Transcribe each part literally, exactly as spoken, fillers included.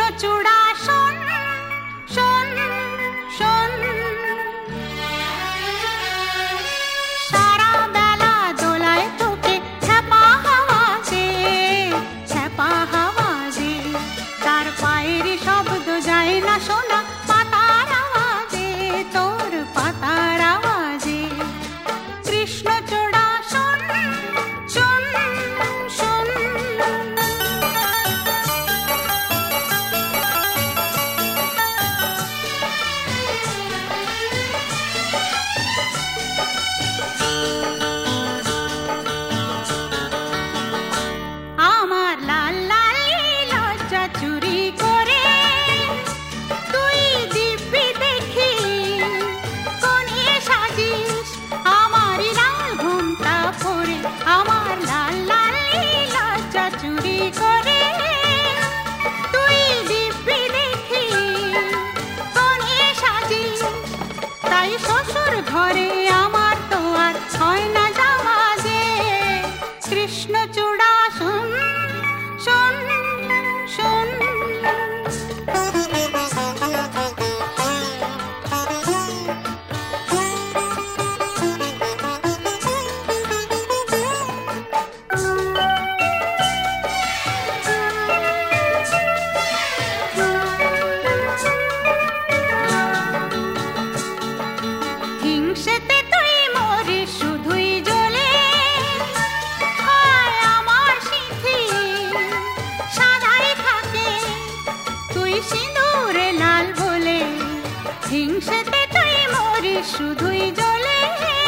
কৃষ্ণচূড়া শোন শোন শোন, সারা বেলা দোলায় তোকে ছ্যাপা হাওয়াজে ছ্যাপা হাওয়াজে, তার পায়ের শব্দ যায় না শোনা পাতার আওয়াজে তোর পাতার আওয়াজে। কৃষ্ণচূড়া শোন শোন শোন, আমার লাল লাল লজ্জা চুরি করে তুই দিব্যি দেখি কোণে সাজিস, আমার লাল ঘুমটা পরে আমার লাল লাল লজ্জা চুরি করে তুই দিব্যি দেখি কোণে সাজিস, তাই শ্বশুর ঘরে আমার তো আর হয় না যাওয়া যে। কৃষ্ণচূড়া শোন শোন শোন, হিংসেতে তুই মরিস শুধুই জ্বলে, হায় আমার সিঁথি সাদাই থাকে তুই সিঁদুরে লাল বলে। হিংসেতে তুই মরিস শুধুই জ্বলে,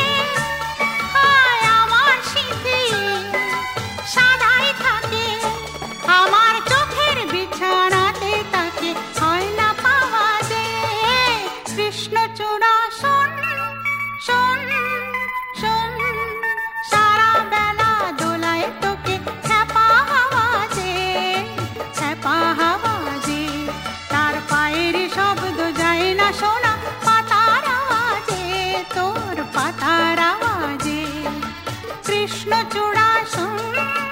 হায় আমার সিঁথি সাদাই থাকে, আমার চোখের বিছানাতে তাকে হয় না পাওয়া যে। কৃষ্ণচূড়া শোন শোন শোন, সারা বেলা দোলায় তোকে ছ্যাপা হাওয়াজে ছ্যাপা হাওয়াজে, তার পায়ের শব্দ যায় না শোনা পাতার আওয়াজে তোর পাতার আওয়াজে। কৃষ্ণচূড়া শোন।